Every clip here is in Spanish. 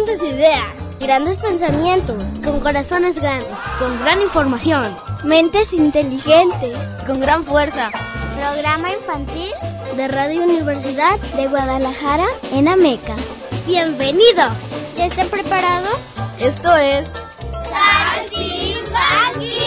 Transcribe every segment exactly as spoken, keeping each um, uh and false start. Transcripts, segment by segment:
grandes ideas, grandes pensamientos, con corazones grandes, con gran información, mentes inteligentes, con gran fuerza. Programa infantil de Radio Universidad de Guadalajara en Ameca. ¡Bienvenidos! ¿Ya están preparados? Esto es Saltimbanqui.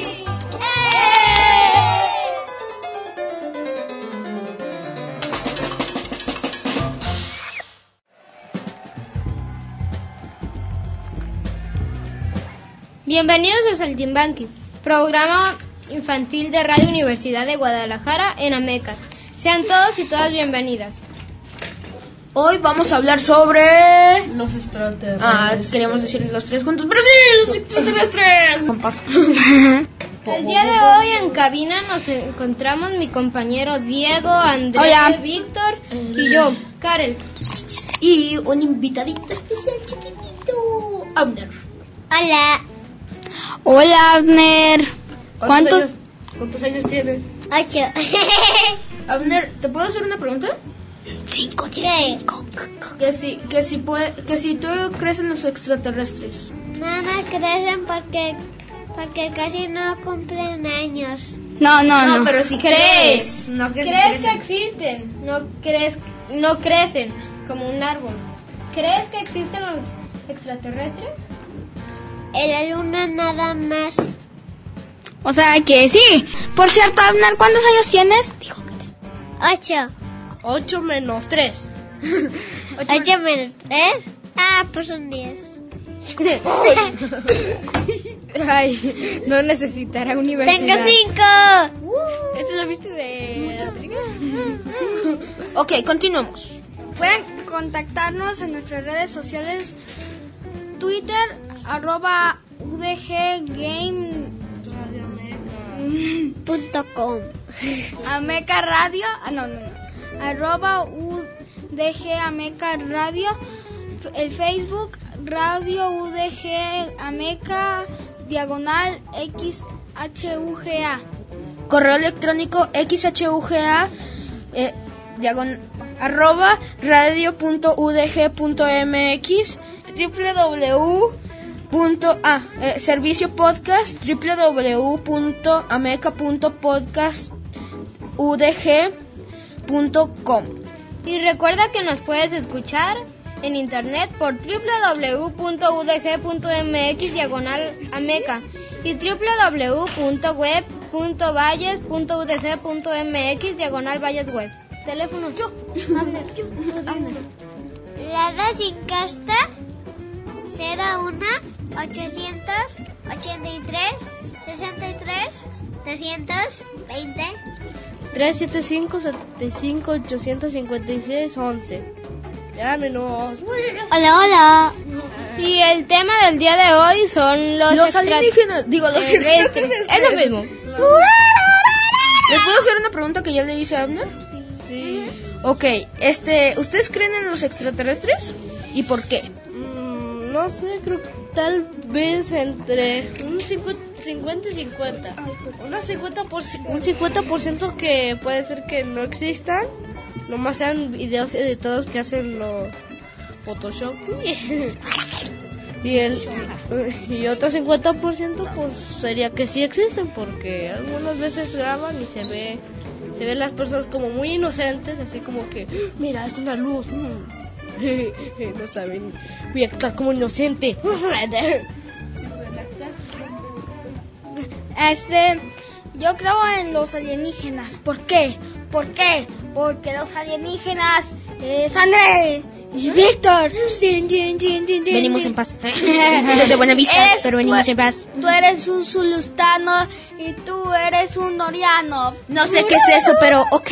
Bienvenidos a Saltimbanqui, programa infantil de Radio Universidad de Guadalajara en Ameca. Sean todos y todas bienvenidas. Hoy vamos a hablar sobre... los extraterrestres. Ah, queríamos decir los tres juntos, pero sí, los extraterrestres. El día de hoy en cabina nos encontramos mi compañero Diego, Andrés, Hola. Víctor y yo, Karel. Y un invitadito especial chiquitito, Abner. Hola. Hola, Abner. ¿Cuántos, ¿Cuánto? años, ¿Cuántos años tienes? Ocho. Abner, ¿te puedo hacer una pregunta? Cinco. ¿Qué? Que si, que si, puede, que si tú crees en los extraterrestres. No, no crecen porque, porque casi no cumplen años. No, no, no. No, pero si ¿Crees? crees. No que si ¿Crees que crecen. existen? No crees, no crecen como un árbol. ¿Crees que existen los extraterrestres? En la luna nada más. O sea que sí. Por cierto, Abner, ¿cuántos años tienes? Ocho. Ocho menos tres. Ocho menos tres. Ah, pues son diez. Ay, no necesitará universidad. Tengo cinco. ¿Esto lo viste de la película? Ok, continuamos. Pueden contactarnos en nuestras redes sociales, Twitter, arroba udggame, Punto com. Ameca Radio, ah, no, no, no, arroba udg Ameca Radio, f- el Facebook, Radio UDG Ameca, diagonal XHUGA. Correo electrónico xhuga eh, diagon, arroba radio.udg.mx www. Punto, ah, eh, servicio podcast www punto ameca punto podcast udg punto com. Y recuerda que nos puedes escuchar en internet por www punto udg punto mx diagonal ameca y www punto web punto valles punto udg punto mx diagonal valles web. Teléfono. Yo. Abner. La da sin costa. cero uno ochocientos ochenta y tres sesenta y tres trescientos veinte. tres siete cinco, siete cinco, ocho cinco seis, once. Llámenos. Hola, hola. Y el tema del día de hoy son los, Los extra- alienígenas, digo, los terrestres. extraterrestres. Es lo mismo. ¿Les puedo hacer una pregunta que ya le hice a Abner? Sí. Ok, este, ¿ustedes creen en los extraterrestres? ¿Y por qué? Mm, no sé, creo que tal vez entre un cincuenta y cincuenta. Una cincuenta por, un cincuenta por ciento que puede ser que no existan. Nomás sean videos editados que hacen los Photoshop. Y el y otro cincuenta por ciento pues sería que sí existen, porque algunas veces graban y se ve se ven las personas como muy inocentes, así como que mira, es una luz. mm. No saben, voy a actuar como inocente. Este, yo creo en los alienígenas. ¿Por qué? ¿Por qué? Porque los alienígenas es André y Víctor. Venimos en paz. Desde Buenavista, Eres pero venimos tú- en paz. Tú eres un zulustano y tú eres un noriano. No sé qué es eso, pero ok.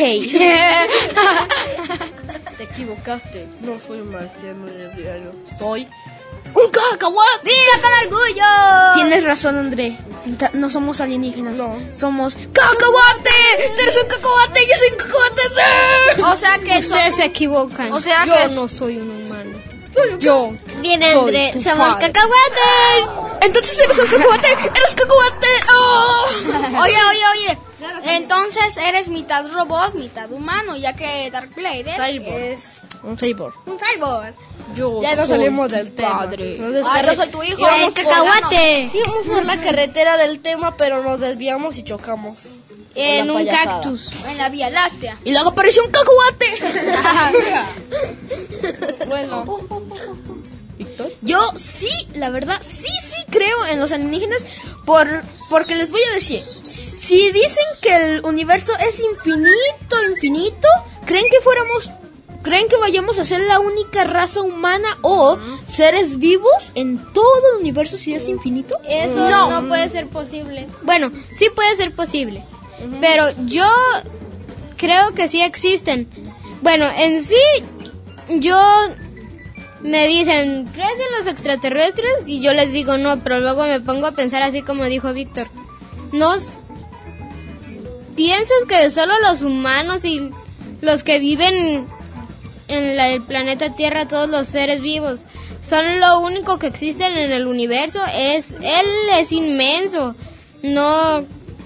Te equivocaste, no soy marciano ni diario, soy ¡Un cacahuate! ¡Diga con orgullo! Tienes razón, André. Ta- No somos alienígenas. No. Somos cacahuate. Tú eres un cacahuate, yo soy un cacahuate. ¡Sí! O sea que Ustedes se equivocan. O sea yo que es- no soy un humano. Yo. Bien, soy André. tu Somos padre. cacahuates. Entonces eres un cacahuate. Eres cacahuate. ¡Oh! Oye, oye, oye. Entonces eres mitad robot, mitad humano, ya que Dark Vader Cyborg. es un cyborg. un cyborg. Yo Ya no soy salimos tu del tema. padre. Nos Ah, descarri- yo soy tu hijo. íbamos el cacahuate. Íbamos por la carretera del tema, pero nos desviamos y chocamos. En Con un la payasada. cactus. En la Vía Láctea. Y luego apareció un cacahuate. Bueno. ¿Víctor? Yo sí, la verdad, sí, sí creo en los alienígenas por porque les voy a decir, si dicen que el universo es infinito, infinito, ¿creen que fuéramos, creen que vayamos a ser la única raza humana o seres vivos en todo el universo si es infinito? Eso No. no. puede ser posible. Bueno, sí puede ser posible. Pero yo creo que sí existen. Bueno, en sí, yo me dicen, ¿crees en los extraterrestres? Y yo les digo no, pero luego me pongo a pensar así como dijo Víctor. ¿Nos piensas que solo los humanos y los que viven en la- el planeta Tierra, todos los seres vivos, son lo único que existen en el universo? Es, él es inmenso, no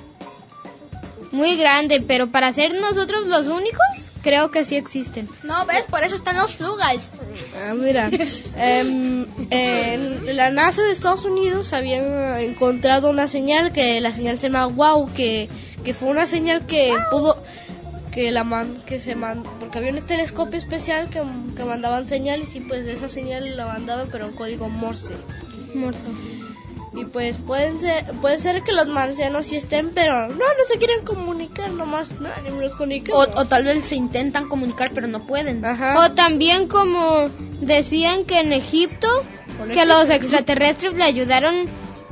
muy grande, pero para ser nosotros los únicos, creo que sí existen. No, ¿ves? Por eso están los Flugals. Ah, mira, em, en la NASA de Estados Unidos habían encontrado una señal que la señal se llama WOW, que, que fue una señal que pudo, que la man, que se mandó, porque había un telescopio especial que, que mandaban señales y pues esa señal la mandaban pero en código Morse. Morso. Y pues pueden ser, puede ser que los marcianos sí estén, pero no, no se quieren comunicar, nomás nadie me los comunica. O, o tal vez se intentan comunicar pero no pueden. Ajá. O también como decían que en Egipto, que los extraterrestres le ayudaron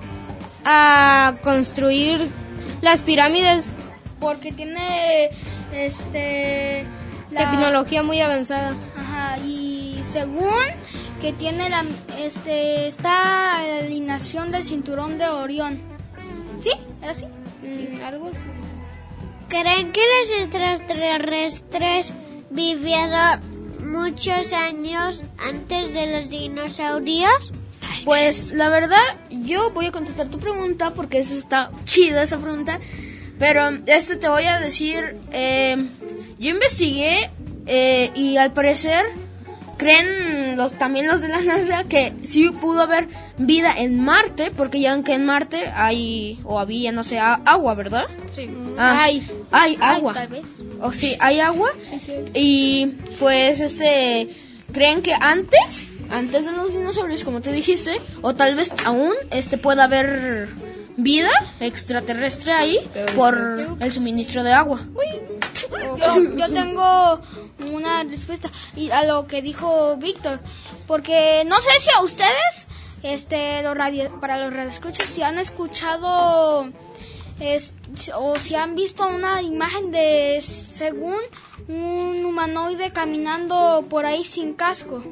a construir las pirámides, Porque tiene, este... la- tecnología muy avanzada. Ajá, y según que tiene la, este, está la alineación del cinturón de Orión. ¿Sí? ¿Es así? Mm, algo así. ¿Creen que los extraterrestres vivieron muchos años antes de los dinosaurios? Pues la verdad, yo voy a contestar tu pregunta porque esa está chida esa pregunta. Pero este te voy a decir, eh, yo investigué eh, y al parecer creen los también los de la NASA que sí pudo haber vida en Marte, porque ya que en Marte hay o había no sé a- agua, ¿verdad? Sí. Ah, Hay. hay agua. Tal vez. O sí, hay agua. Y pues este creen que antes, antes de los dinosaurios, como tú dijiste, o tal vez aún este pueda haber vida extraterrestre ahí por el suministro de agua. Yo, yo tengo una respuesta y a lo que dijo Víctor, porque no sé si a ustedes, este, los radio, para los radioescuchas, si han escuchado es, o si han visto una imagen de, según un humanoide caminando por ahí sin casco.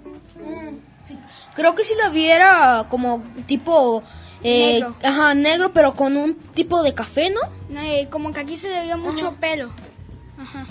Creo que si la viera como tipo eh, Negro. ajá, negro, pero con un tipo de café, ¿no? Eh, como que aquí se le veía mucho pelo. Ajá.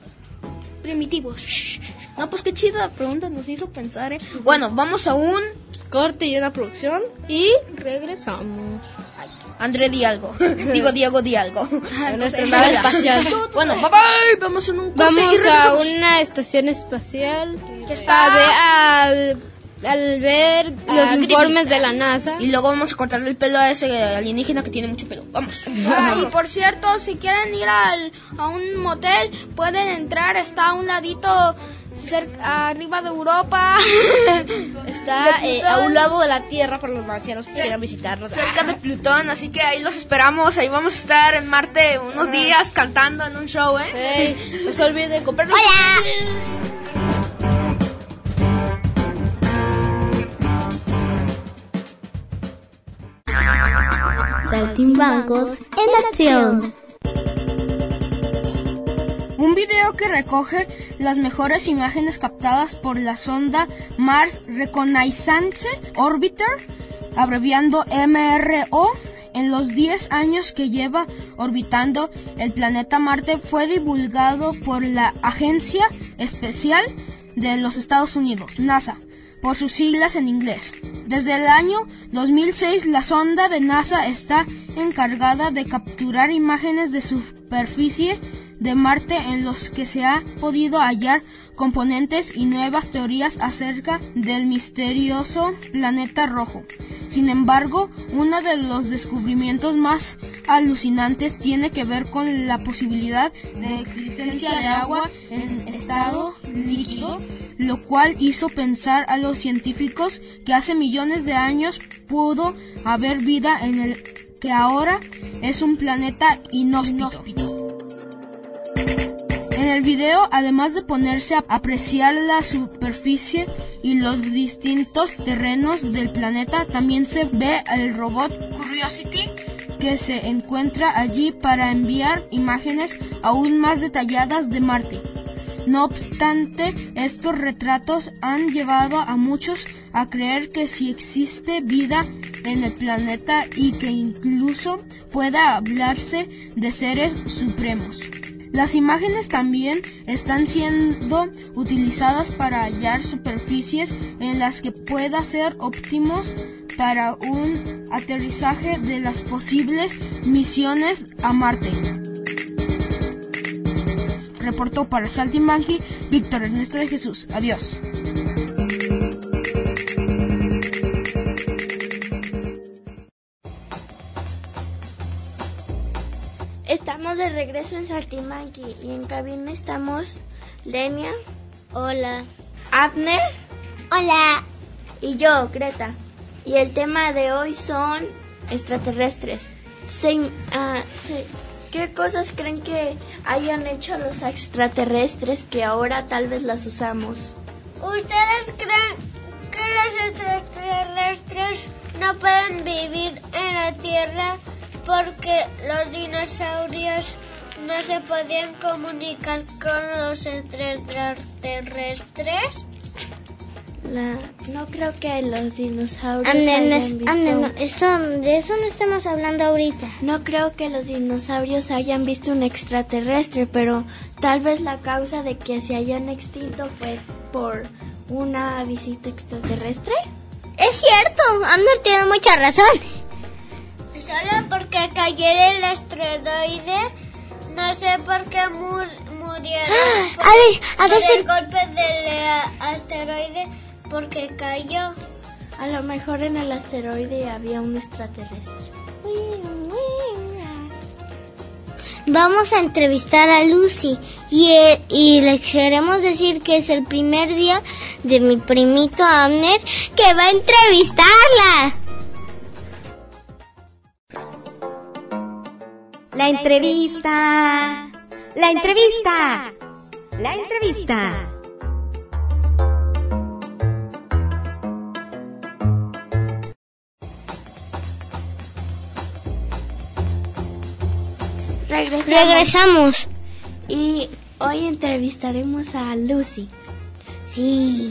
Primitivos. No, pues qué chida pregunta nos hizo pensar, ¿eh? Bueno, vamos a un Corte y una producción. Y regresamos. André di algo. Digo, Diego di algo. En nuestra nave espacial. Bueno, bye bye. Vamos en un corte y Vamos a regresamos. una estación espacial Que está- a ver, al, al ver los Ah, informes de la NASA. Y luego vamos a cortarle el pelo a ese alienígena que tiene mucho pelo. Vamos. Ah, y por cierto, si quieren ir al, a un motel, pueden entrar, está a un ladito cerca, arriba de Europa. Está De eh, Plutón. a un lado de la Tierra para los marcianos que quieran visitarnos. Cerca de Plutón, así que ahí los esperamos. Ahí vamos a estar en Marte unos días cantando en un show, ¿eh? Ey, no se olviden comprar los Saltimbancos en acción. Un video que recoge las mejores imágenes captadas por la sonda Mars Reconnaissance Orbiter, abreviando M R O, en los diez años que lleva orbitando el planeta Marte, fue divulgado por la Agencia Espacial de los Estados Unidos, NASA, por sus siglas en inglés. Desde el año dos mil seis, la sonda de NASA está encargada de capturar imágenes de superficie de Marte en los que se ha podido hallar componentes y nuevas teorías acerca del misterioso planeta rojo. Sin embargo, uno de los descubrimientos más alucinantes tiene que ver con la posibilidad de existencia de agua en estado líquido, lo cual hizo pensar a los científicos que hace millones de años pudo haber vida en el que ahora es un planeta inhóspito. En el video, además de ponerse a apreciar la superficie y los distintos terrenos del planeta, también se ve el robot Curiosity que se encuentra allí para enviar imágenes aún más detalladas de Marte. No obstante, estos retratos han llevado a muchos a creer que sí existe vida en el planeta y que incluso pueda hablarse de seres supremos. Las imágenes también están siendo utilizadas para hallar superficies en las que pueda ser óptimos para un aterrizaje de las posibles misiones a Marte. Reportó para Saltimbanqui Víctor Ernesto de Jesús. Adiós. Estamos de regreso en Saltimbanqui y en cabina estamos Lenia. Hola. Abner. Hola. Y yo, Greta. Y el tema de hoy son extraterrestres. Se, uh, se, ¿Qué cosas creen que hayan hecho los extraterrestres que ahora tal vez las usamos? ¿Ustedes creen que los extraterrestres no pueden vivir en la Tierra porque los dinosaurios no se podían comunicar con los extraterrestres? La, no creo que los dinosaurios Ande, hayan no, visto... ande, no, eso, de eso no estamos hablando ahorita. No creo que los dinosaurios hayan visto un extraterrestre, pero tal vez la causa de que se hayan extinto fue por una visita extraterrestre. Es cierto, Amner tiene mucha razón. Solo porque cayera el asteroide, no sé por qué mur, murieron por, a ver, a por decir... el golpe del uh, asteroide, porque cayó. A lo mejor en el asteroide había un extraterrestre. Vamos a entrevistar a Lucy y, eh, y le queremos decir que es el primer día de mi primito Abner que va a entrevistarla. La entrevista, la entrevista, la entrevista. Regresamos. Regresamos. Y hoy entrevistaremos a Lucy. Sí.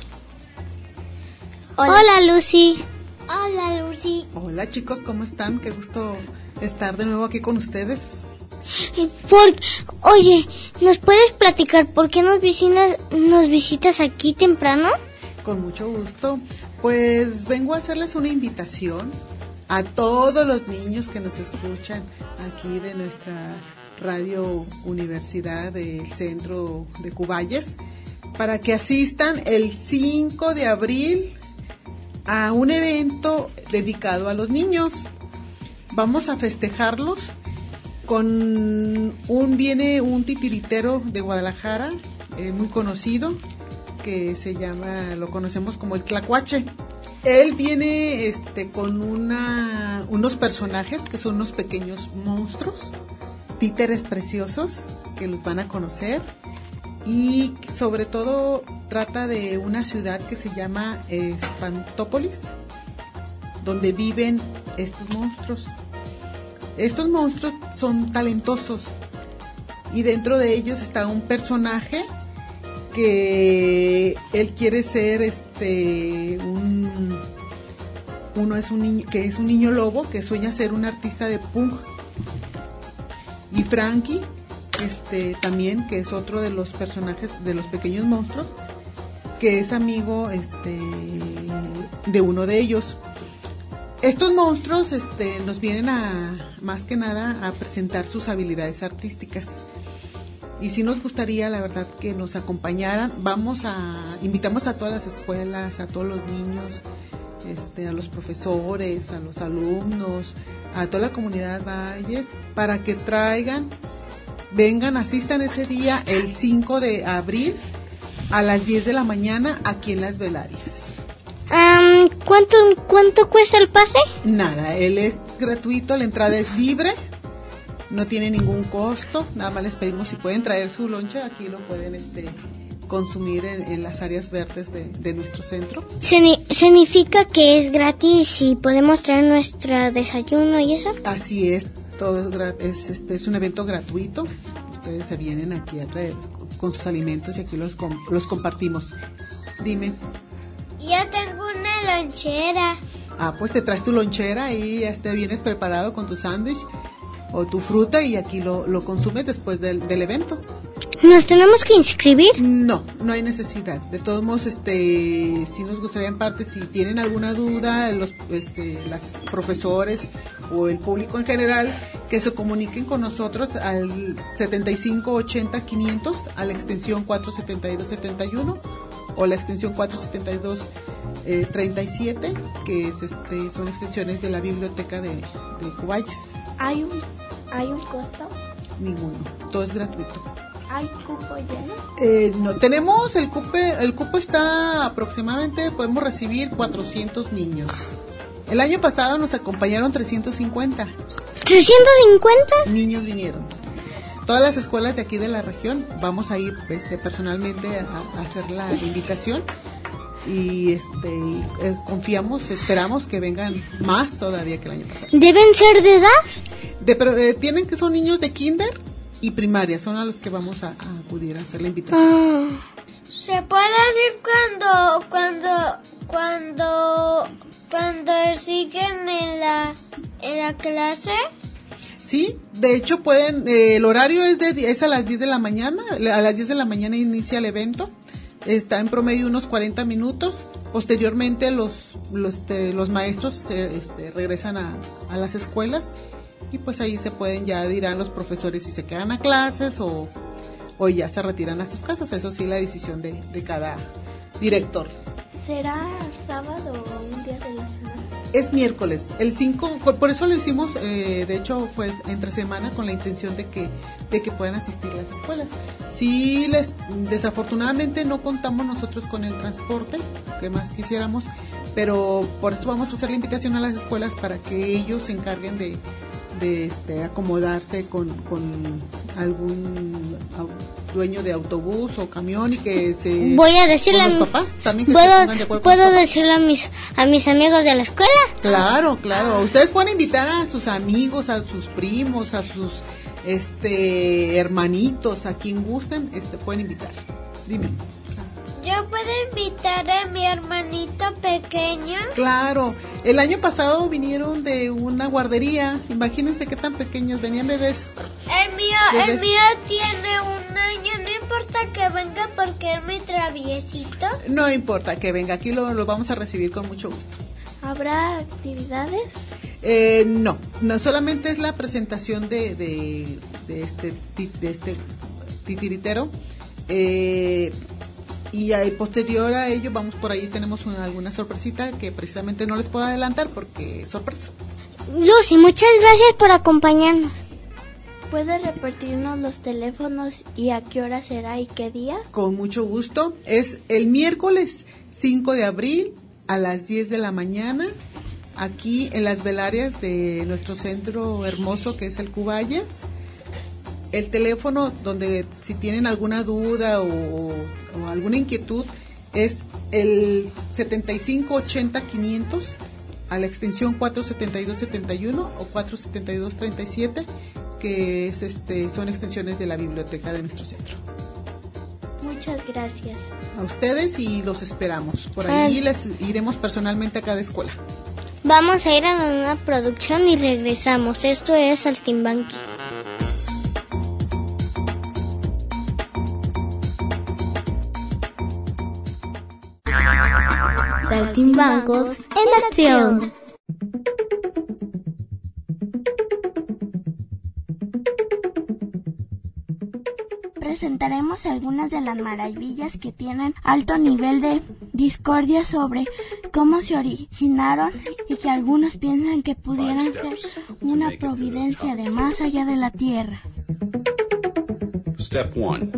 Hola, Hola Lucy. Hola Lucy. Hola chicos, ¿cómo están? Qué gusto estar de nuevo aquí con ustedes. Por, oye, ¿nos puedes platicar por qué nos visitas, nos visitas aquí temprano? Con mucho gusto. Pues vengo a hacerles una invitación a todos los niños que nos escuchan aquí de nuestra Radio Universidad del Centro de Cuballes para que asistan el cinco de abril a un evento dedicado a los niños. Vamos a festejarlos con un viene un titiritero de Guadalajara eh, muy conocido que se llama, lo conocemos como el Tlacuache. Él viene este con una unos personajes que son unos pequeños monstruos, títeres preciosos que los van a conocer, y sobre todo trata de una ciudad que se llama Espantópolis, donde viven estos monstruos. Estos monstruos son talentosos y dentro de ellos está un personaje que él quiere ser este un uno es un niño que es un niño lobo que sueña ser un artista de punk, y Frankie este también, que es otro de los personajes de los pequeños monstruos, que es amigo este de uno de ellos. Estos monstruos este nos vienen a más que nada a presentar sus habilidades artísticas. y sí nos gustaría, la verdad, que nos acompañaran. Vamos a, invitamos a todas las escuelas, a todos los niños, este, a los profesores, a los alumnos, a toda la comunidad Valles, para que traigan, vengan, asistan ese día, el cinco de abril, a las diez de la mañana, aquí en Las Velarias. Um, ¿cuánto, ¿Cuánto cuesta el pase? Nada, él es gratuito, la entrada es libre. No tiene ningún costo, nada más les pedimos si pueden traer su lonche, aquí lo pueden este, consumir en, en las áreas verdes de, de nuestro centro. ¿Significa que es gratis y podemos traer nuestro desayuno y eso? Así es, todo es, es, este, es un evento gratuito, ustedes se vienen aquí a traer con sus alimentos y aquí los, los compartimos. Dime. Yo tengo una lonchera. Ah, pues te traes tu lonchera y ya te vienes preparado con tu sándwich o tu fruta y aquí lo, lo consumes después del, del evento. ¿Nos tenemos que inscribir? No, no hay necesidad. De todos modos, este, sí nos gustaría en parte, si tienen alguna duda, los este, los profesores o el público en general, que se comuniquen con nosotros al setenta y cinco ochenta quinientos, a la extensión cuatro setenta y dos setenta y uno o la extensión cuatro setenta y dos treinta y siete, que es, este, son extensiones de la biblioteca de, de Cuballes. ¿Hay un, ¿Hay un costo? Ninguno, todo es gratuito. ¿Hay cupo lleno? Eh, no, tenemos el cupo, el cupo está aproximadamente, podemos recibir cuatrocientos niños. El año pasado nos acompañaron trescientos cincuenta. ¿trescientos cincuenta? Niños vinieron. Todas las escuelas de aquí de la región, vamos a ir este, personalmente a, a hacer la invitación. Y este eh, confiamos, esperamos que vengan más todavía que el año pasado. ¿Deben ser de edad? De, pero, eh, tienen que son niños de kinder y primaria, son a los que vamos a, a acudir a hacer la invitación. Ah. ¿Se pueden ir cuando cuando cuando cuando siguen en la en la clase? Sí, de hecho pueden, eh, el horario es de es a las diez de la mañana, a las diez de la mañana inicia el evento. Está en promedio unos cuarenta minutos. Posteriormente los los, este, los maestros eh, este, regresan a, a las escuelas y pues ahí se pueden, ya dirán los profesores si se quedan a clases o, o ya se retiran a sus casas. Eso sí, la decisión de, de cada director. ¿Será sábado o un día de la semana? Es miércoles, el cinco, por, por eso lo hicimos, eh, de hecho fue entre semana con la intención de que de que puedan asistir las escuelas. Sí, les, desafortunadamente no contamos nosotros con el transporte, que más quisiéramos, pero por eso vamos a hacer la invitación a las escuelas para que ellos se encarguen de, de este, acomodarse con, con algún dueño de autobús o camión y que se voy a decirle a los mi, papás también que puedo, se pongan de acuerdo puedo con los decirle a mis a mis amigos de la escuela. Claro, claro. Ustedes pueden invitar a sus amigos, a sus primos, a sus este hermanitos, a quien gusten, este pueden invitar. Dime. ¿Yo puedo invitar a mi hermanito pequeño? Claro, el año pasado vinieron de una guardería, imagínense qué tan pequeños, venían bebés. El mío, bebés. el mío tiene un año, no importa que venga porque es muy traviesito. No importa que venga, aquí lo, lo vamos a recibir con mucho gusto. ¿Habrá actividades? Eh, no, no, solamente es la presentación de, de, de este de este titiritero. Eh, Y ahí, posterior a ello, vamos por ahí, tenemos una, alguna sorpresita que precisamente no les puedo adelantar porque es sorpresa. Lucy, muchas gracias por acompañarnos. ¿Puede repartirnos los teléfonos y a qué hora será y qué día? Con mucho gusto. Es el miércoles cinco de abril a las diez de la mañana, aquí en Las Velarias de nuestro centro hermoso que es el Cuballes. El teléfono donde si tienen alguna duda o, o alguna inquietud es el setenta y cinco ochenta quinientos a la extensión cuatro setenta y dos setenta y uno o cuatro setenta y dos treinta y siete, que es este son extensiones de la biblioteca de nuestro centro. Muchas gracias. A ustedes y los esperamos. Por ahí les iremos personalmente a cada escuela. Vamos a ir a una producción y regresamos. Esto es Saltimbanqui. Saltimbancos en acción. presentaremos algunas de las maravillas que tienen alto nivel de discordia sobre cómo se originaron y que algunos piensan que pudieran ser una providencia de más allá de la Tierra. Step one.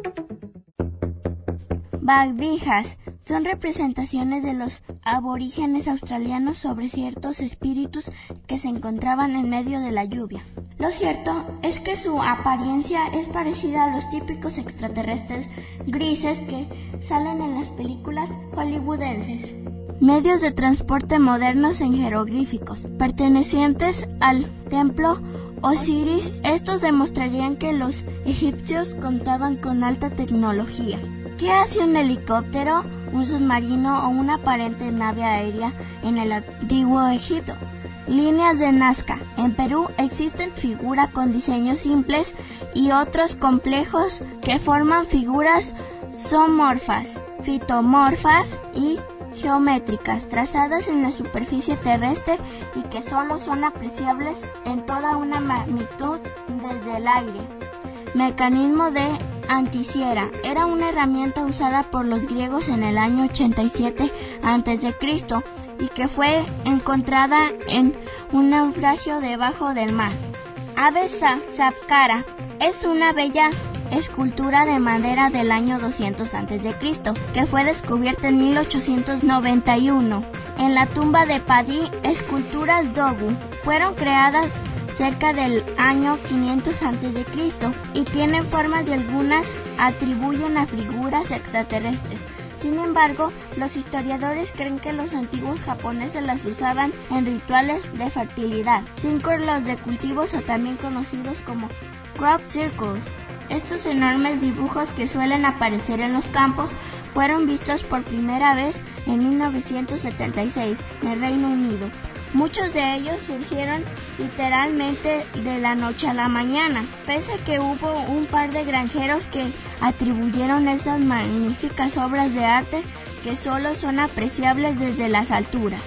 Bardijas son representaciones de los aborígenes australianos sobre ciertos espíritus que se encontraban en medio de la lluvia. Lo cierto es que su apariencia es parecida a los típicos extraterrestres grises que salen en las películas hollywoodenses. Medios de transporte modernos en jeroglíficos, pertenecientes al templo Osiris, estos demostrarían que los egipcios contaban con alta tecnología. ¿Qué hace un helicóptero, un submarino o una aparente nave aérea en el antiguo Egipto? Líneas de Nazca. En Perú existen figuras con diseños simples y otros complejos que forman figuras zoomorfas, fitomorfas y geométricas trazadas en la superficie terrestre y que solo son apreciables en toda una magnitud desde el aire. Mecanismo de anticiera. Era una herramienta usada por los griegos en el año ochenta y siete antes de Cristo y que fue encontrada en un naufragio debajo del mar. Ave Sapkara es una bella escultura de madera del año doscientos antes de Cristo que fue descubierta en mil ochocientos noventa y uno. En la tumba de Padí, esculturas Dogu fueron creadas cerca del año quinientos antes de Cristo y tienen formas y algunas atribuyen a figuras extraterrestres. Sin embargo, los historiadores creen que los antiguos japoneses las usaban en rituales de fertilidad. Círculos de cultivos o también conocidos como crop circles. Estos enormes dibujos que suelen aparecer en los campos fueron vistos por primera vez en mil novecientos setenta y seis en el Reino Unido. Muchos de ellos surgieron literalmente de la noche a la mañana, pese a que hubo un par de granjeros que atribuyeron esas magníficas obras de arte que solo son apreciables desde las alturas.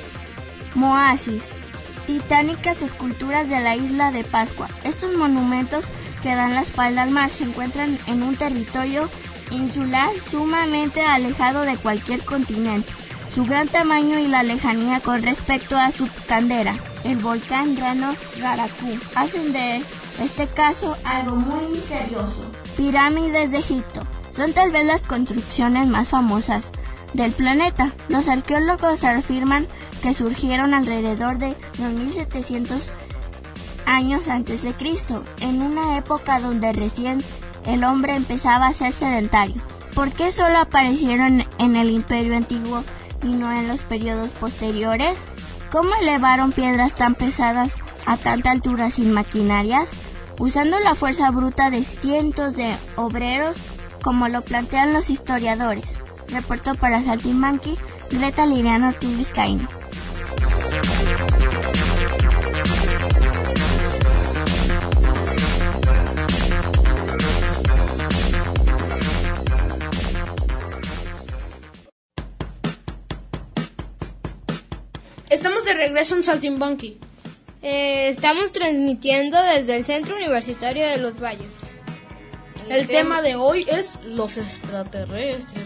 Moasis, titánicas esculturas de la isla de Pascua. Estos monumentos que dan la espalda al mar se encuentran en un territorio insular sumamente alejado de cualquier continente. Su gran tamaño y la lejanía con respecto a su caldera, el volcán Rano Raraku, hacen de este caso algo muy misterioso. Pirámides de Egipto son tal vez las construcciones más famosas del planeta. Los arqueólogos afirman que surgieron alrededor de dos mil setecientos años antes de Cristo, en una época donde recién el hombre empezaba a ser sedentario. ¿Por qué solo aparecieron en el Imperio Antiguo y no en los periodos posteriores? ¿Cómo elevaron piedras tan pesadas a tanta altura sin maquinarias? Usando la fuerza bruta de cientos de obreros, como lo plantean los historiadores. Reportó para Saltimbanqui, Greta Liliana Ortiz Vizcaíno. Estamos de regreso en Saltimbanqui. Eh, estamos transmitiendo desde el Centro Universitario de los Valles. El, El tema de hoy es los extraterrestres.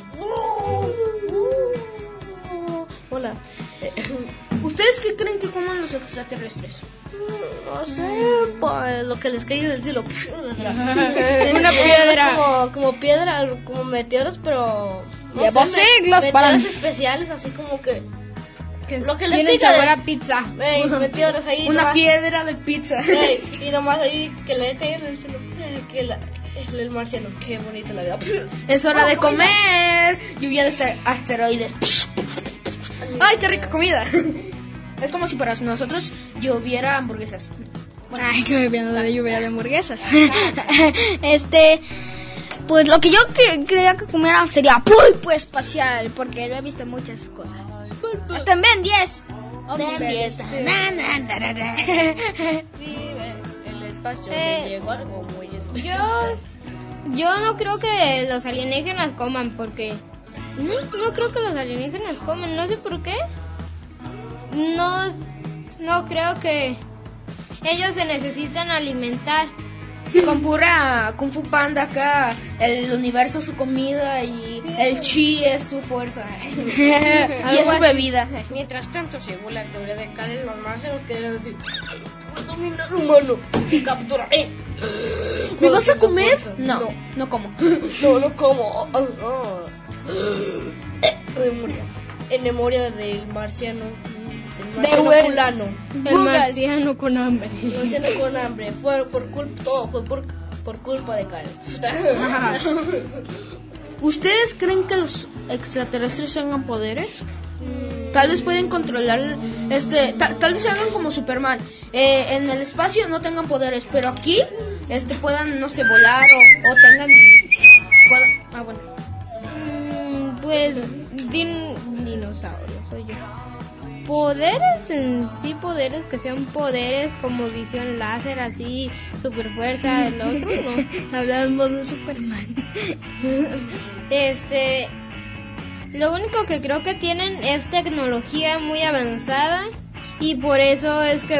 Hola. ¿Ustedes qué creen que coman los extraterrestres? No sé, pues, lo que les caiga del cielo. Una piedra. Como, como piedra, como meteoros, pero... No Llevo sé, siglos me, para... meteoros especiales, así como que... Que lo que les tiene pica sabor de- a pizza. Ey, meteoros ahí Una nomás. piedra de pizza. Ey, y nomás ahí que le caiga del cielo. Ey, que la, el, el marciano, qué bonita la vida. Es hora de comer. Lluvia de ester- asteroides. Ay, qué rica comida. Es como si para nosotros lloviera hamburguesas. Ay, que viendo de lluvia de hamburguesas. Este, pues lo que yo que, creía que comiera sería pulpo espacial, porque lo he visto en muchas cosas. Hasta en Ben diez. Ben diez. Na, na, na, na, na. Vive en el espacio, Eh, le llegó algo muy... Yo, yo no creo que los alienígenas coman, porque no, no creo que los alienígenas coman, no sé por qué. No, no creo que ellos se necesitan alimentar. Con pura Kung Fu Panda acá, el universo su comida y el chi es su fuerza. Y es su bebida. Mientras tanto, según la teoría de Kale, los marcianos querían decir: voy a dominar humano y capturaré. ¿Me vas a comer? No, No, no como. no, no como. Oh, oh. Memoria. En memoria del marciano. El marciano De- fulano. El marciano con hambre. El marciano con hambre. Fue por culpa, todo fue por, por culpa de Kale. ¿Ustedes creen que los extraterrestres tengan poderes? Tal vez pueden controlar este, ta- tal vez hagan como Superman. Eh, en el espacio no tengan poderes, pero aquí este puedan, no sé, volar o, o tengan puedan- ah, bueno. Mm, pues din, dinosaurio soy yo. Poderes en sí, poderes que sean poderes como visión láser, así, super fuerza, el otro no. Hablamos de Superman. Este, lo único que creo que tienen es tecnología muy avanzada y por eso es que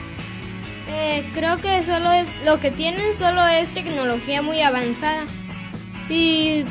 eh, creo que solo es lo que tienen solo es tecnología muy avanzada y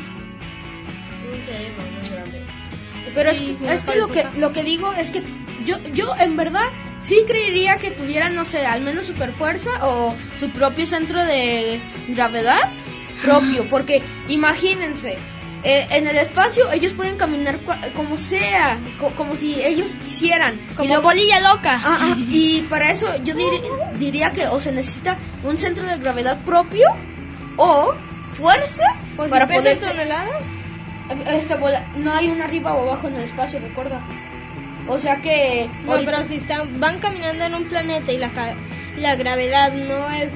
Un cerebro muy grande. Pero sí, es que, me es que lo que parece. lo que digo es que yo yo en verdad sí creería que tuvieran, no sé, al menos super fuerza o su propio centro de gravedad propio, porque imagínense, eh, en el espacio ellos pueden caminar cua- como sea, co- como si ellos quisieran. Como y luego, bolilla loca. ah, ah, y para eso yo dir- diría que o se necesita un centro de gravedad propio o fuerza pues para si poder pesan toneladas. Esta bola, no hay un arriba o abajo en el espacio, recuerda. O sea que No, ahorita- pero si están, van caminando en un planeta y la, ca- la gravedad no es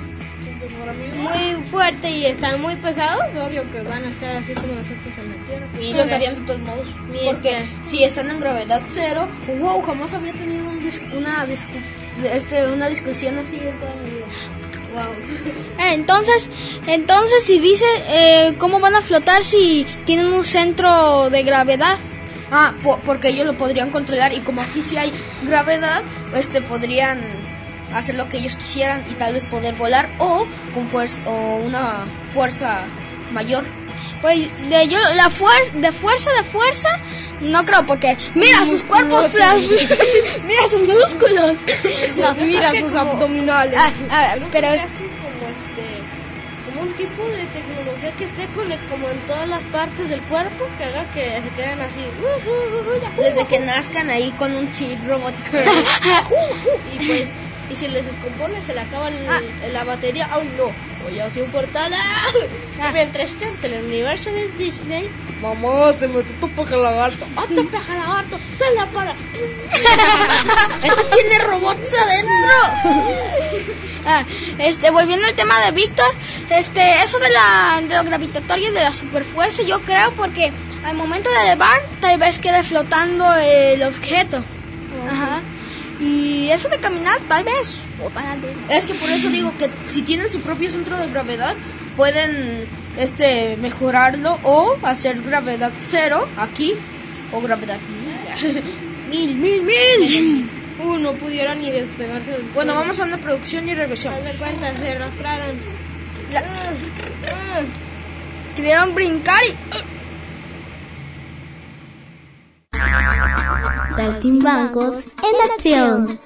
muy fuerte y están muy pesados, obvio que van a estar así como nosotros en la Tierra. flotarían de todos modos. Porque si están en gravedad cero, wow, jamás había tenido un dis- una, discu- este, una discusión así en toda mi vida. Wow. Eh, entonces, entonces si dice eh, cómo van a flotar si tienen un centro de gravedad. Ah, po- porque ellos lo podrían controlar y como aquí sí hay gravedad, este podrían hacer lo que ellos quisieran y tal vez poder volar o con fuerza o una fuerza mayor. Pues de yo la fuerza de fuerza de fuerza no creo porque mira sus cuerpos flash, mira sus músculos. No, Mira sus abdominales. Ah, ah, pero es, así como este como un tipo de tecnología que esté con el- como en todas las partes del cuerpo que haga que se queden así uh, uh, uh, ya. Desde que nazcan ahí con un chip robótico. Y pues y si les descompone se le acaba el- el- la batería. Ay no, voy a hacer un portal. ¡Ah! Y mientras tanto en el universo de Disney, mamá se metió tu paja lagarto. Otro paja lagarto, te la para. ¡Este tiene robots adentro! ah, este volviendo al tema de Víctor, este eso de la de lo gravitatorio y de la superfuerza yo creo porque al momento de elevar tal vez quede flotando el objeto. Ajá. Y eso de caminar tal vez o tal vez. Es que por eso digo que si tienen su propio centro de gravedad, pueden este mejorarlo o hacer gravedad cero aquí o gravedad mil, mil, mil. Uh, no pudieron ni despegarse del Bueno, suelo. vamos a una producción y regresamos. Haz de cuenta, se arrastraron. La- Ah, ah. Quisieron brincar y Saltimbancos en acción.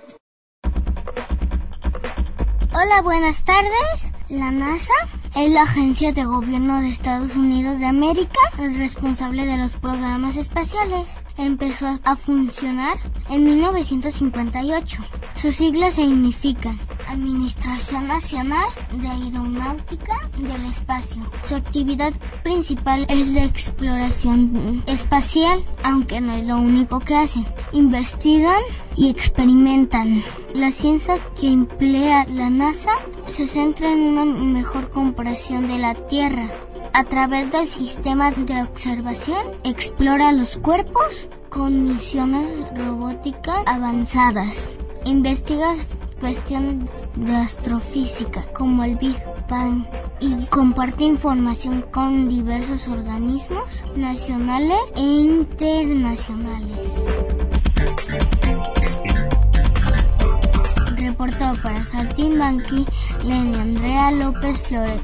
Hola, buenas tardes. La NASA es la agencia de gobierno de Estados Unidos de América, es responsable de los programas espaciales. Empezó a funcionar en mil novecientos cincuenta y ocho. Sus siglas significan Administración Nacional de Aeronáutica del Espacio. Su actividad principal es la exploración espacial, aunque no es lo único que hacen. Investigan y experimentan. La ciencia que emplea la NASA se centra en una mejor comprensión de la Tierra. A través del sistema de observación, explora los cuerpos con misiones robóticas avanzadas. Investiga cuestiones de astrofísica como el Big Bang y comparte información con diversos organismos nacionales e internacionales. reportó para Saltimbanqui, Lenny Andrea López Flores.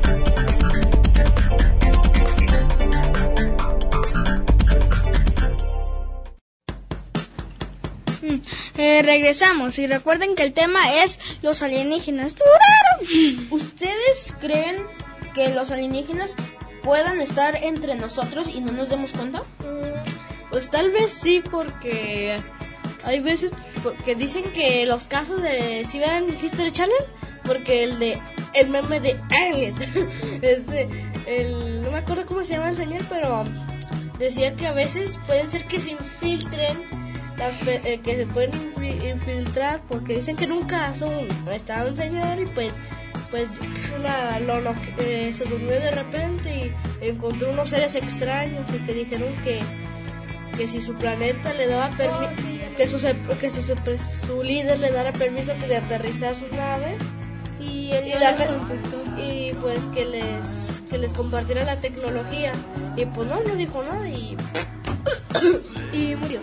Eh, regresamos y recuerden que el tema es los alienígenas. ¿Ustedes creen que los alienígenas puedan estar entre nosotros y no nos demos cuenta? Pues tal vez sí, porque hay veces porque dicen que los casos de si ven History Channel, porque el de el meme de Aliens, este, el no me acuerdo cómo se llama el señor, pero decía que a veces pueden ser que se infiltren. Las, eh, que se pueden infiltrar porque dicen que nunca son estaba un señor y pues pues una, lo, lo, eh, se durmió de repente y encontró unos seres extraños y que dijeron que que si su planeta le daba permiso que su que su, su líder le dara permiso de aterrizar su nave y él y, les contestó y pues que les que les compartiera la tecnología y pues no no dijo nada y y murió.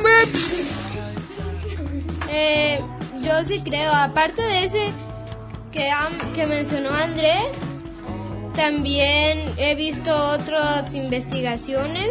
Eh, yo sí creo, aparte de ese que, que mencionó André, también he visto otras investigaciones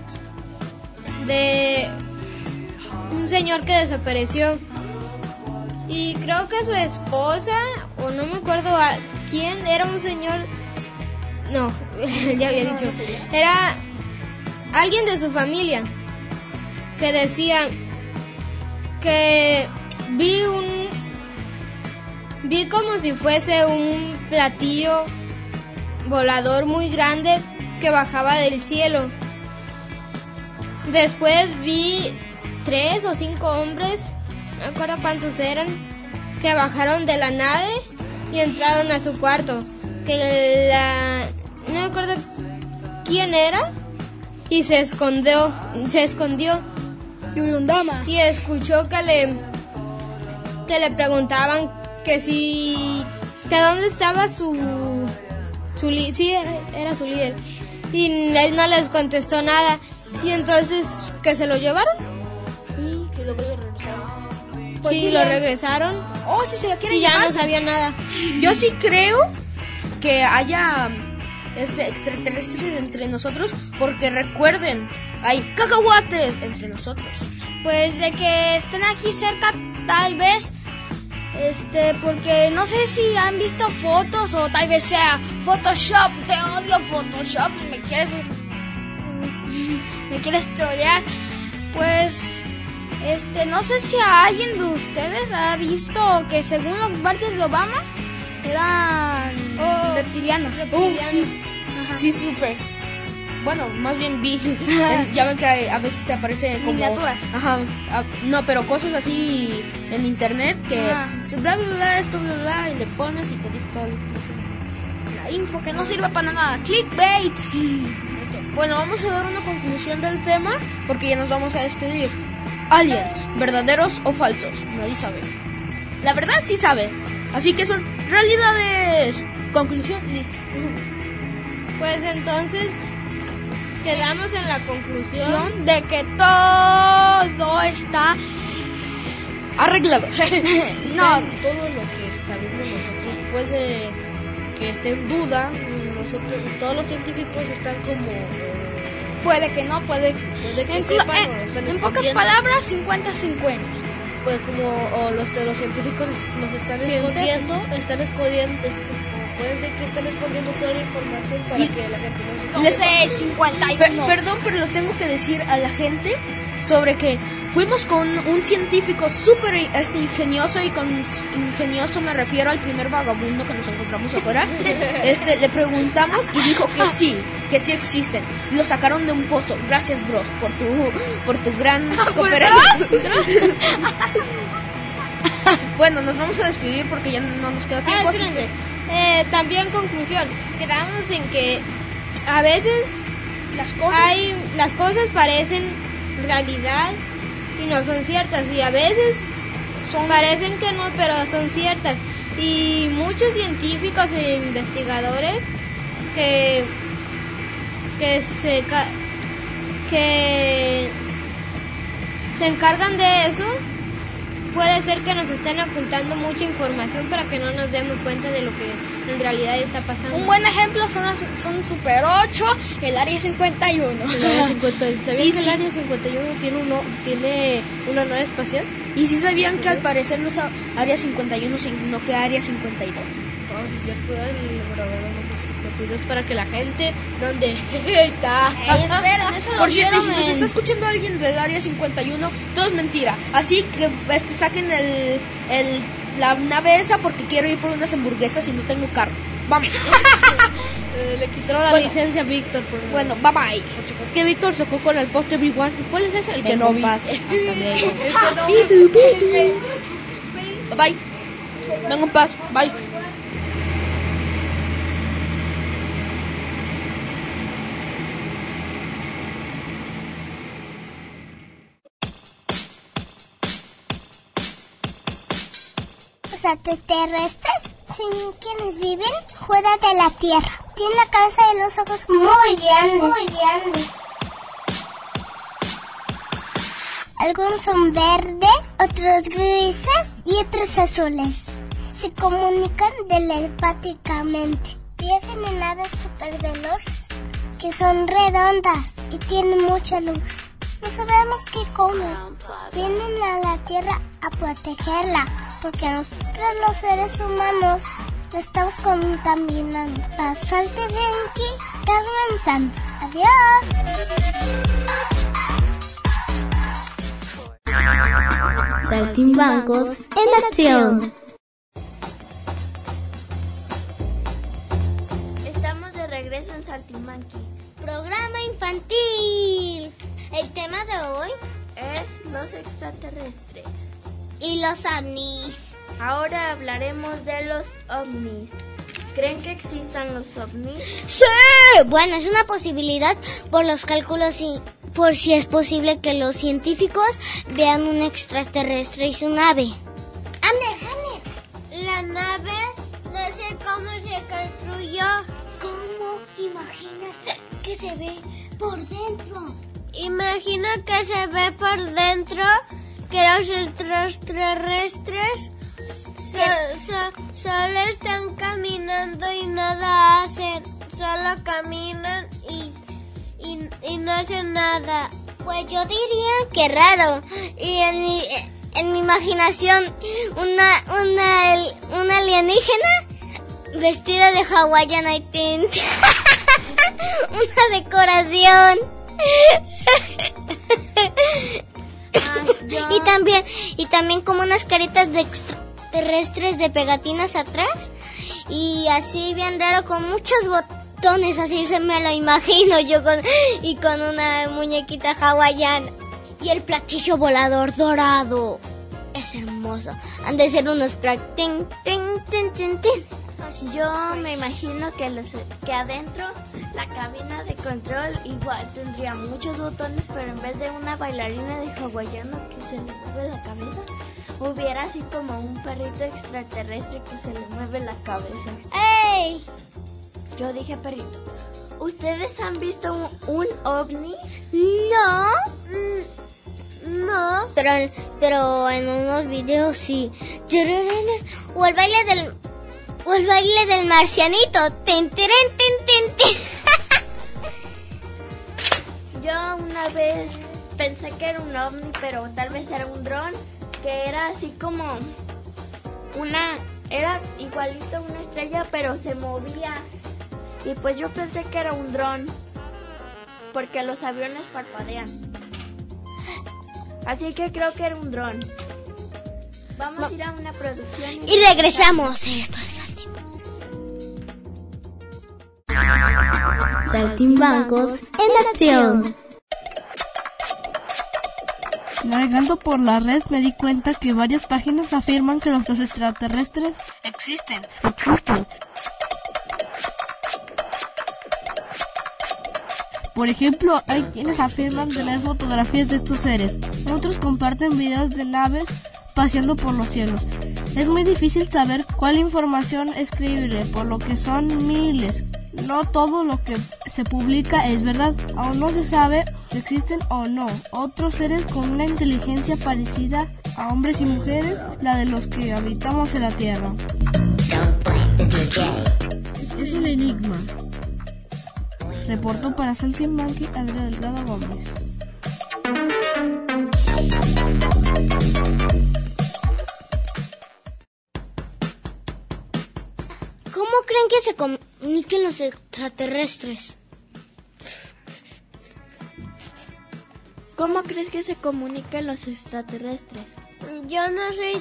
de un señor que desapareció y creo que su esposa, o no me acuerdo a quién, era un señor, no, ya había dicho, era alguien de su familia que decía que vi un vi como si fuese un platillo volador muy grande que bajaba del cielo. Después vi tres o cinco hombres, no me acuerdo cuántos eran, que bajaron de la nave y entraron a su cuarto. Que la no me acuerdo quién era. Y se escondió, se escondió. Y escuchó que le que le preguntaban que si que dónde estaba su su líder, sí era su líder. Y él no les contestó nada. Y entonces que se lo llevaron. Y que lo regresaron. Pues sí, lo regresaron. Oh, si se lo quieren y ya llevar. No sabía nada. Yo sí creo que haya este extraterrestres entre nosotros, porque recuerden, hay cacahuates entre nosotros. Pues de que estén aquí cerca, tal vez, este, porque no sé si han visto fotos o tal vez sea Photoshop. Te odio Photoshop, me quieres, me quieres trolear. Pues, este, no sé si alguien de ustedes ha visto que según los guardias de Obama eran oh, reptilianos. reptilianos. Oh, sí. Ajá. Sí, súper. Bueno, más bien vi. Ya ven que a veces te aparece como miniaturas. Ajá. No, pero cosas así en internet que bla bla bla esto bla bla y le pones y te dice todo la info que no sirve para nada. Clickbait. Bueno, vamos a dar una conclusión del tema porque ya nos vamos a despedir. Aliens, ¿verdaderos o falsos? Nadie sabe. La verdad sí sabe. Así que son realidades. Conclusión, listo. Pues entonces quedamos en la conclusión de que todo está arreglado. No, todo lo que sabemos nosotros puede que esté en duda. Nosotros, todos los científicos están como puede que no, puede, puede que en, sepan, en, o están en pocas palabras cincuenta cincuenta. Pues como o los de los científicos los están sí, escondiendo, están escondiendo, puede ser que están escondiendo toda la información para y que la gente no se... No sé, cincuenta y uno. Per, perdón, pero les tengo que decir a la gente sobre que fuimos con un científico súper es ingenioso, y con ingenioso me refiero al primer vagabundo que nos encontramos afuera. Este, le preguntamos y dijo que sí, que sí existen. Lo sacaron de un pozo. Gracias, bros, por tu, por tu gran cooperación. Bueno, nos vamos a despedir porque ya no nos queda tiempo. Ah, que... eh, también conclusión, quedamos en que a veces las cosas, hay, las cosas parecen realidad y no son ciertas, y a veces son, parecen que no, pero son ciertas. Y muchos científicos e investigadores que que se que se encargan de eso puede ser que nos estén ocultando mucha información para que no nos demos cuenta de lo que en realidad está pasando. Un buen ejemplo son las, son Super ocho y el Área cincuenta y uno. El Área cincuenta y uno. ¿Sabían Y que si- el Área cincuenta y uno tiene, uno, tiene una nave espacial? Y si sabían que al parecer no es Área cincuenta y uno, sino que Área cincuenta y dos. No, sí es cierto, el verdadero número cincuenta y dos para que la gente no ande. Está. Ey, esperen, eso lo Por cierto, vieron si nos en- está escuchando alguien del Área cincuenta y uno, todo es mentira. Así que este, saquen el, el, la nave esa porque quiero ir por unas hamburguesas y no tengo carro. Vamos. Eh, le quitaron la Bueno. licencia a Víctor. Por Bueno, bye bye. que Víctor sacó con el poste B uno. ¿Y cuál es ese? El que Vengo no en vi. paz. Hasta luego. El que no vi. Bye bye. Vengo en paz. Bye. Los extraterrestres, sin quienes viven fuera de la Tierra. Tienen la cabeza y los ojos muy grandes. Muy grandes. Algunos son verdes, otros grises y otros azules. Se comunican telepáticamente. Viajan en naves super veloces que son redondas y tienen mucha luz. No sabemos qué comen. Vienen a la Tierra a protegerla, porque nosotros los seres humanos lo estamos contaminando. Para Salte Benki, Carmen Santos. Adiós. Saltimbancos en acción. Estamos de regreso en Saltimbanqui. Programa infantil. El tema de hoy Es los extraterrestres. y los ovnis. Ahora hablaremos de los ovnis. ¿Creen que existan los ovnis? Sí, bueno, es una posibilidad por los cálculos y por si es posible que los científicos vean un extraterrestre y su nave. Ander, Ander, La nave, no sé cómo se construyó. ¿cómo imaginas que se ve por dentro? Imagino que se ve por dentro que los extraterrestres so- so- solo están caminando y nada hacen. Solo caminan y, y, y no hacen nada. Pues yo diría que raro. Y en mi, en mi imaginación, una, una, una alienígena vestida de Hawaiian Nightingale. Una decoración. Y también, y también como unas caritas de extraterrestres de pegatinas atrás. Y así bien raro con muchos botones, así se me lo imagino yo con, y con una muñequita hawaiana. Y el platillo volador dorado. Es hermoso. Han de ser unos crack. Tin, tin, tin, tin, tin. Yo me imagino que, los, que adentro la cabina de control igual tendría muchos botones, pero en vez de una bailarina de hawaiano que se le mueve la cabeza, hubiera así como un perrito extraterrestre que se le mueve la cabeza. ¡Ey! Yo dije perrito. ¿Ustedes han visto un, un ovni? No. Mm, No. Pero, pero en unos videos sí. O el baile del... O el baile del marcianito. Tin, tirin, tin, tin, tin. Yo una vez pensé que era un ovni, pero tal vez era un dron, que era así como una, era igualito a una estrella, pero se movía. Y pues yo pensé que era un dron, porque los aviones parpadean. Así que creo que era un dron. Vamos a ir a una producción. Y regresamos. Esto es Saltimbancos en acción. Navegando por la red me di cuenta que varias páginas afirman que los, los extraterrestres Existen. existen. Por ejemplo, hay quienes afirman tener fotografías de estos seres. Otros comparten videos de naves paseando por los cielos. Es muy difícil saber cuál información es creíble, por lo que son miles. No todo lo que se publica es verdad. Aún no se sabe si existen o no otros seres con una inteligencia parecida a hombres y mujeres, la de los que habitamos en la Tierra. Es un enigma. Reportó para Saltimbanqui Adriana Delgado Gómez. ¿Cómo creen que se comuniquen los extraterrestres? ¿Cómo crees que se comunican los extraterrestres? Yo no sé.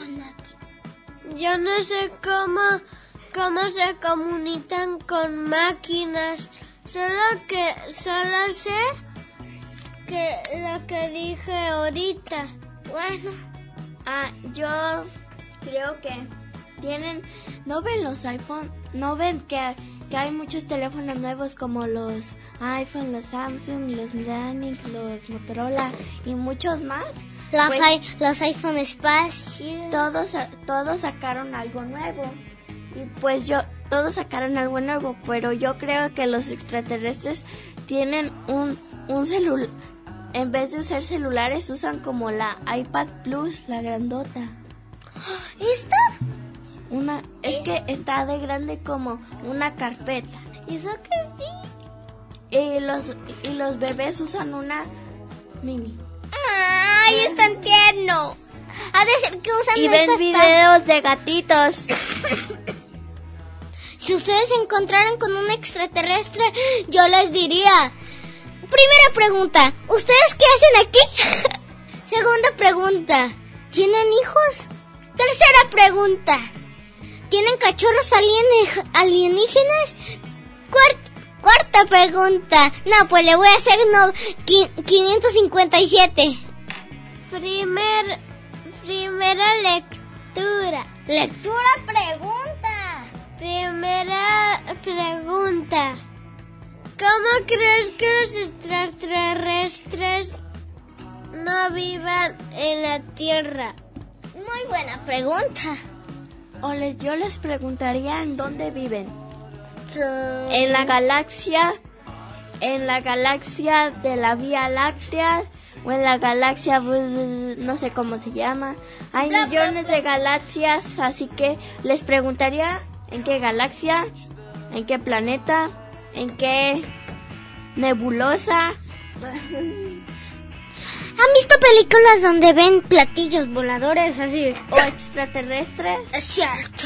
Yo no sé cómo, cómo se comunican con máquinas. Solo que, solo sé que lo que dije ahorita. Bueno, ah, yo creo que tienen, ¿no ven los iPhone? ¿No ven que, que hay muchos teléfonos nuevos como los iPhone, los Samsung, los Miranix, los Motorola y muchos más? Los, Pues, i- los iPhone Espacio. todos, todos sacaron algo nuevo. Y pues yo, todos sacaron algo nuevo, pero yo creo que los extraterrestres tienen un, un celular. En vez de usar celulares, usan como la iPad Plus, la grandota. ¿Esta? Una, es que está de grande como una carpeta. ¿Eso qué sí? Y los, y los bebés usan una mini. ¡Ay, es tan tierno! Ha de ser que usan Y ven esas videos de gatitos. tan- Si ustedes se encontraran con un extraterrestre, yo les diría... Primera pregunta, ¿ustedes qué hacen aquí? Segunda pregunta, ¿tienen hijos? Tercera pregunta, ¿tienen cachorros alien- alienígenas? Cuart- cuarta pregunta, no, pues le voy a hacer no, qui- quinientos cincuenta y siete. Primer, primera lectura. Lectura pregunta. Primera pregunta. ¿Cómo crees que los extraterrestres no vivan en la Tierra? Muy buena pregunta. O les, yo les preguntaría en dónde viven. En la galaxia, en la galaxia de la Vía Láctea o en la galaxia, no sé cómo se llama. Hay millones de galaxias, así que les preguntaría en qué galaxia, en qué planeta, en qué nebulosa. ¿Han visto películas donde ven platillos voladores así? O extraterrestres. Es cierto.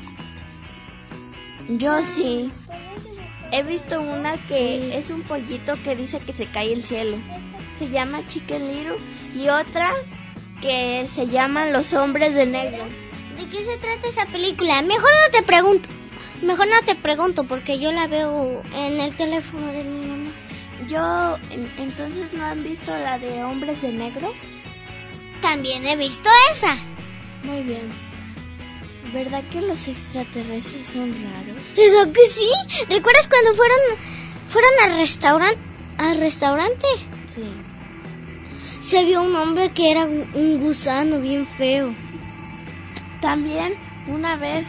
Yo sí. He visto una que es un pollito que dice que se cae el cielo. Se llama Chicken Little. Y otra que se llama Los Hombres de Negro. ¿De qué se trata esa película? Mejor no te pregunto. Mejor no te pregunto porque yo la veo en el teléfono de mi mamá. Yo, en- entonces, ¿no han visto la de Hombres de Negro? También he visto esa. Muy bien. ¿Verdad que los extraterrestres son raros? ¿Eso que sí? ¿Recuerdas cuando fueron fueron al restaurante? ¿Al restaurante? Sí. Se vio un hombre que era un, un gusano bien feo. También, una vez,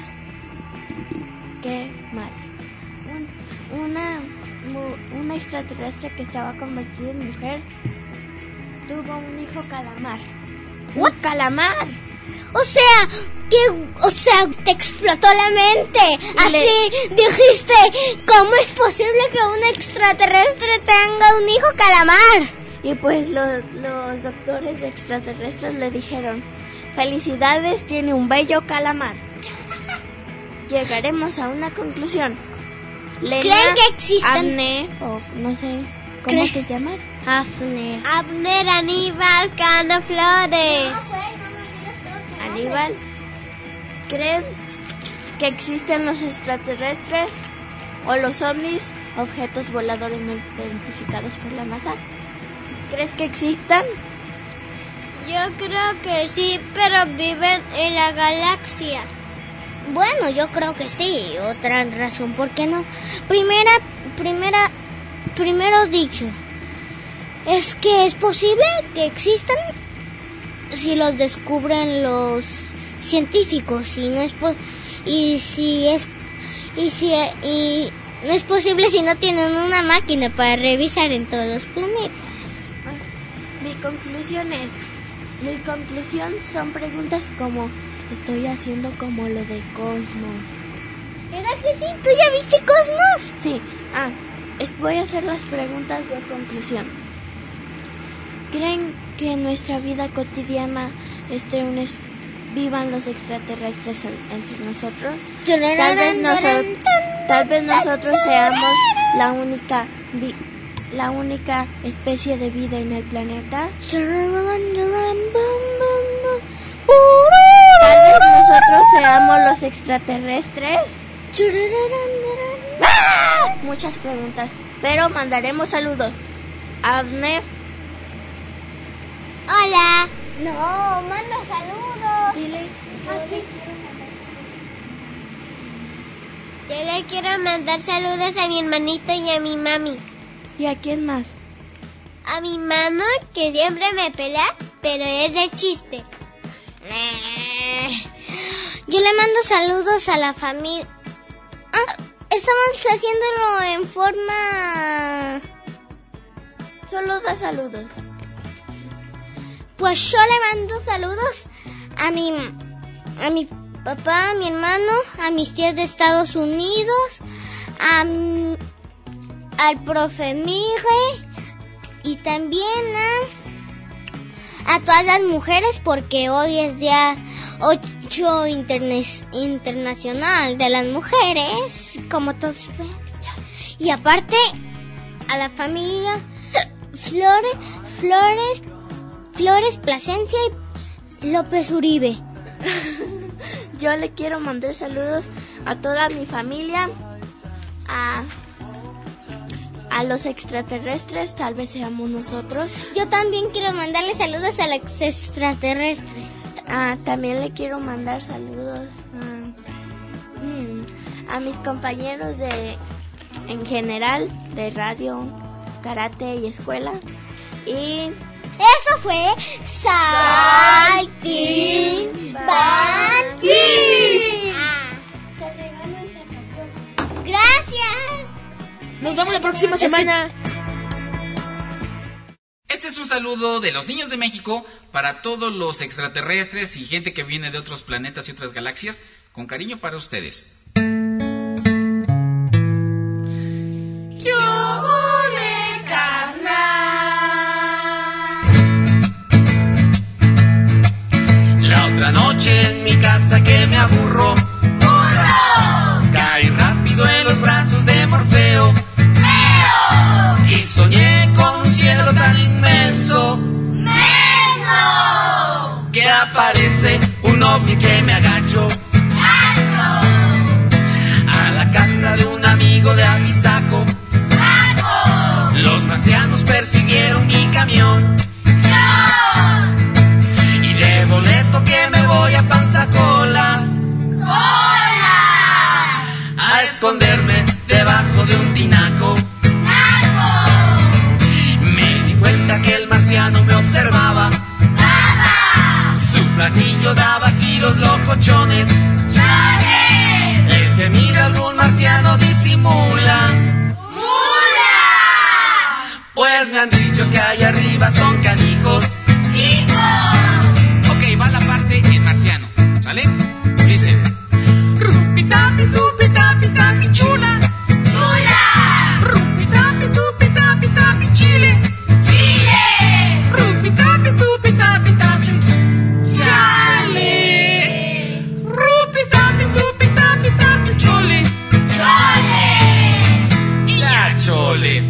qué mal, Un- una, mu- una extraterrestre que estaba convertida en mujer tuvo un hijo calamar. ¿What? ¡Un calamar! O sea, que, o sea, te explotó la mente. Así le- dijiste, ¿cómo es posible que un extraterrestre tenga un hijo calamar? Y pues los, los doctores de extraterrestres le dijeron, felicidades, tiene un bello calamar. Llegaremos a una conclusión. Lena, ¿Creen que existen? Abne, o no sé, ¿cómo ¿Creen? te llamas? Afne. Abner, Aníbal, Cano Flores. Aníbal, ¿creen que existen los extraterrestres o los ovnis, objetos voladores no identificados por la NASA? ¿Crees que existan? Yo creo que sí, pero viven en la galaxia. Bueno, yo creo que sí. Otra razón, ¿por qué no? Primera, primera, primero dicho, es que es posible que existan si los descubren los científicos y no es po- y si es y si y no es posible si no tienen una máquina para revisar en todos los planetas. Mi conclusión es mi conclusión son preguntas como, estoy haciendo como lo de Cosmos. ¿Verdad que sí? ¿Tú ya viste Cosmos? Sí, ah, es, voy a hacer las preguntas de conclusión. ¿Creen que en nuestra vida cotidiana este, un es, vivan los extraterrestres en, entre nosotros? Tal vez, noso- tal vez nosotros seamos la única, vi- la única especie de vida en el planeta. Tal vez nosotros seamos los extraterrestres. ¡Ah! Muchas preguntas, pero mandaremos saludos. Arnef. Hola. No, manda saludos. Dile. Yo le quiero mandar saludos a mi hermanito y a mi mami. ¿Y a quién más? A mi mamá, que siempre me pelea, pero es de chiste. Yo le mando saludos a la familia. Ah, estamos haciéndolo en forma... Solo da saludos. Pues yo le mando saludos a mi, a mi papá, a mi hermano, a mis tías de Estados Unidos, a, al profe Miguel y también a, a todas las mujeres porque hoy es día ocho interne- internacional de las mujeres, como todos ven. Y aparte a la familia Flores, Flores, Flores Plasencia y López Uribe. Yo le quiero mandar saludos a toda mi familia, a, a los extraterrestres, tal vez seamos nosotros. Yo también quiero mandarle saludos a los extraterrestres. Ah, también le quiero mandar saludos a, mm, a mis compañeros de, en general, de radio, karate y escuela. Y eso fue Saltimbanqui. Gracias. Nos vemos la próxima semana. Este es un saludo de los niños de México para todos los extraterrestres y gente que viene de otros planetas y otras galaxias. Con cariño para ustedes. Otra noche en mi casa que me aburro. ¡Burro! Caí rápido en los brazos de Morfeo. ¡Feo! Y soñé con un cielo tan inmenso. ¡Menso! Que aparece un ovni que me agacho. ¡Gacho! A la casa de un amigo de Apizaco. ¡Saco! Los marcianos persiguieron mi camión. Boleto que me voy a Panzacola. ¡Cola! A esconderme debajo de un tinaco. ¡Naco! Me di cuenta que el marciano me observaba. ¡Baba! Su platillo daba giros locochones. ¡Chones! El que mira algún marciano disimula. ¡Mula! Pues me han dicho que allá arriba son canijos. ¡Hijos! Va la parte en marciano, ¿sale? Dice: Rupi tapi tupi tapi tapi chula. Chula. Rupi tapi tupi tapi tapi chile. Chile. Rupi tapi tupi tapi tapi chale. Rupi tapi tupi tapi tapi chole. Chole. Y ya chole.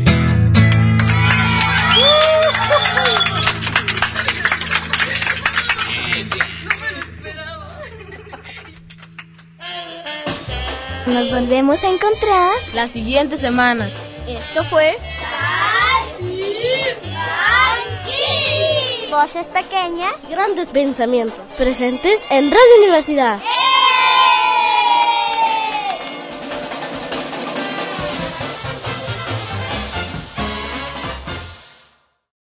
Nos volvemos a encontrar la siguiente semana. Esto fue Voces pequeñas, grandes pensamientos, presentes en Radio Universidad.